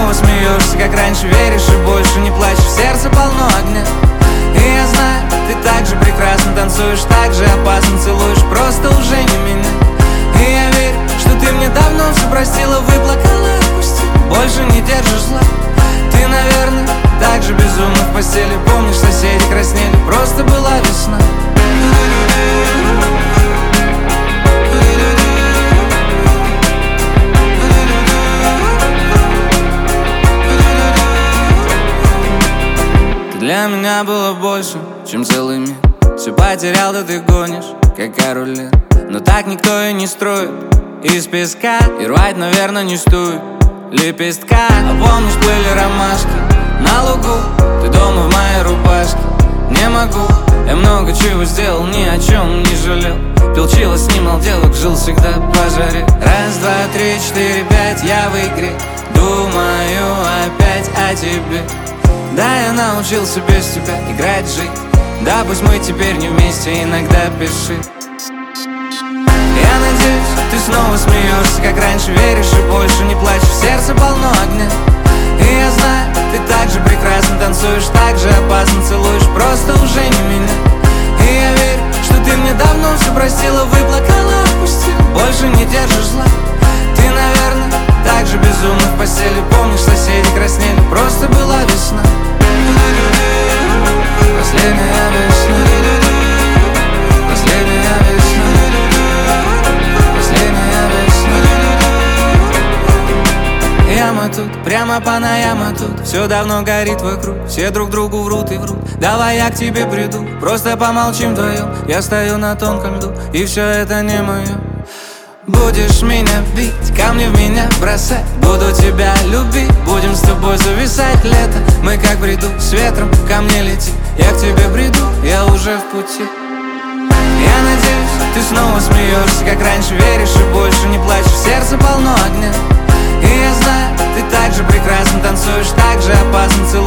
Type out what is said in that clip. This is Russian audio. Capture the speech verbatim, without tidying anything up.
снова смеешься, как раньше, веришь и больше не плачешь. В сердце полно огня, и я знаю, ты так же прекрасно танцуешь, так же опасно целуешь, просто уже не меня. И я верю, что ты мне давно все простила, выплакала, отпустила, больше не держишь зла. Ты, наверное, так же безумно в постели. Помнишь, соседи краснели, просто была весна. Ты для меня было больше, чем целый мир. Все потерял, да ты гонишь, как король. Но так никто и не строит из песка, и рвать, наверное, не стоит лепестка. А помнишь, плыли ромашки на лугу, ты дома в моей рубашке. Не могу, я много чего сделал, ни о чем не жалел. Пил чего, снимал делок, жил всегда по жаре. Раз, два, три, четыре, пять, я в игре. Думаю опять о тебе. Да, я научился без тебя играть, жить. Да, пусть мы теперь не вместе, иногда пиши. Я надеюсь, ты снова смеешься, как раньше, веришь и больше не плачешь. В сердце полно огня, и я знаю, ты так же прекрасно танцуешь, так же опасно целуешь, просто уже не меня. И я верю, что ты мне давно все простила, выплакала, отпустила, больше не держишь зла. Ты, наверное, так же безумно в постели. Помнишь, соседи краснели, просто была весна. Последняя весна, последняя весна, последняя весна. Яма тут, прямо Панаяма тут. Все давно горит вокруг, все друг другу врут и врут. Давай я к тебе приду, просто помолчим вдвоем. Я стою на тонком льду, и все это не мое. Будешь меня бить, камни в меня бросать, буду тебя любить, будем с тобой зависать лето. Мы как бреду с ветром, ко мне лети, я к тебе приду, я уже в пути. Я надеюсь, ты снова смеешься, как раньше, веришь и больше не плачешь. В сердце полно огня, и я знаю, ты так же прекрасно танцуешь, так же опасно целуешь.